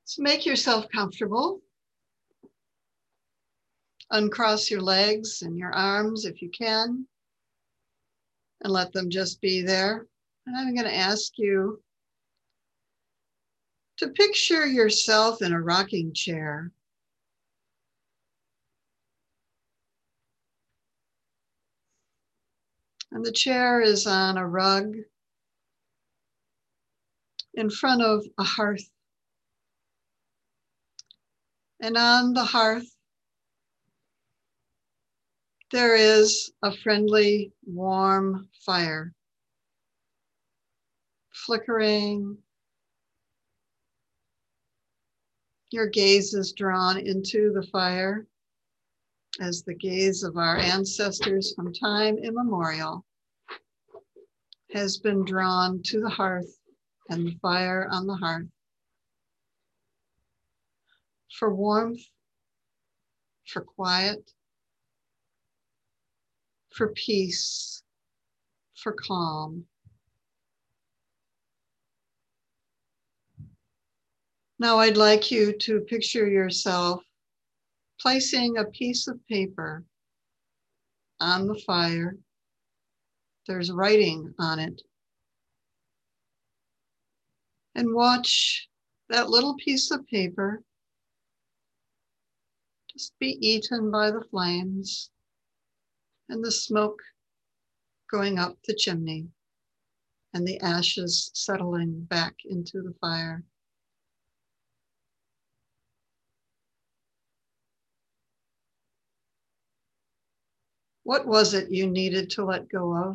So make yourself comfortable. Uncross your legs and your arms if you can, and let them just be there. And I'm going to ask you to picture yourself in a rocking chair. And the chair is on a rug in front of a hearth. And on the hearth, there is a friendly, warm fire, flickering. Your gaze is drawn into the fire as the gaze of our ancestors from time immemorial has been drawn to the hearth and the fire on the hearth for warmth, for quiet, for peace, for calm. Now I'd like you to picture yourself placing a piece of paper on the fire. There's writing on it. And watch that little piece of paper just be eaten by the flames and the smoke going up the chimney and the ashes settling back into the fire. What was it you needed to let go of?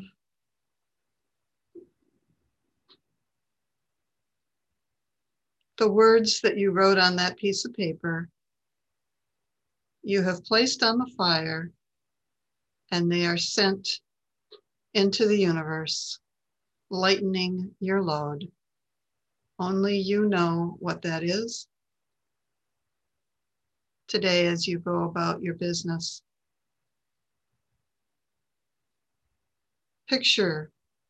The words that you wrote on that piece of paper, you have placed on the fire, and they are sent into the universe, lightening your load. Only you know what that is today as you go about your business. Picture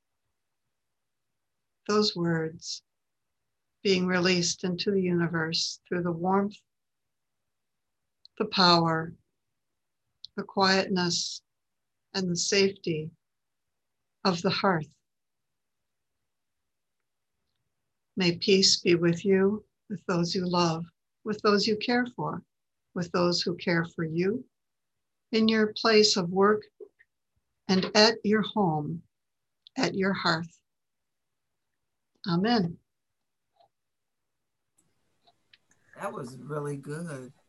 those words being released into the universe through the warmth, the power, the quietness, and the safety of the hearth. May peace be with you, with those you love, with those you care for, with those who care for you, in your place of work and at your home, at your hearth. Amen. That was really good.